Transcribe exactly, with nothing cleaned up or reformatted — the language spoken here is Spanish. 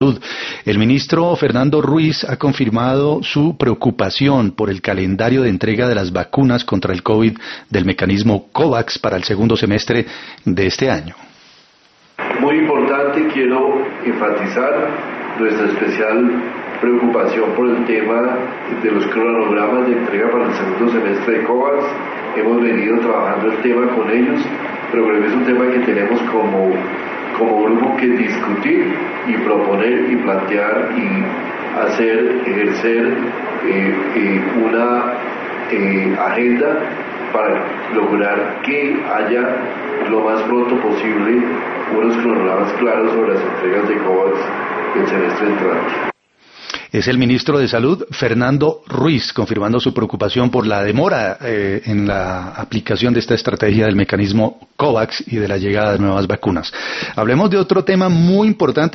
El ministro Fernando Ruiz ha confirmado su preocupación por el calendario de entrega de las vacunas contra el COVID del mecanismo COVAX para el segundo semestre de este año. Muy importante, quiero enfatizar nuestra especial preocupación por el tema de los cronogramas de entrega para el segundo semestre de COVAX. Hemos venido trabajando el tema con ellos, pero creo que es un tema que tenemos como, como grupo que discutir y proponer y plantear y hacer, ejercer eh, eh, una eh, agenda para lograr que haya lo más pronto posible unos cronogramas claros sobre las entregas de COVAX del semestre entrante. Es el ministro de Salud, Fernando Ruiz, confirmando su preocupación por la demora eh, en la aplicación de esta estrategia del mecanismo COVAX y de la llegada de nuevas vacunas. Hablemos de otro tema muy importante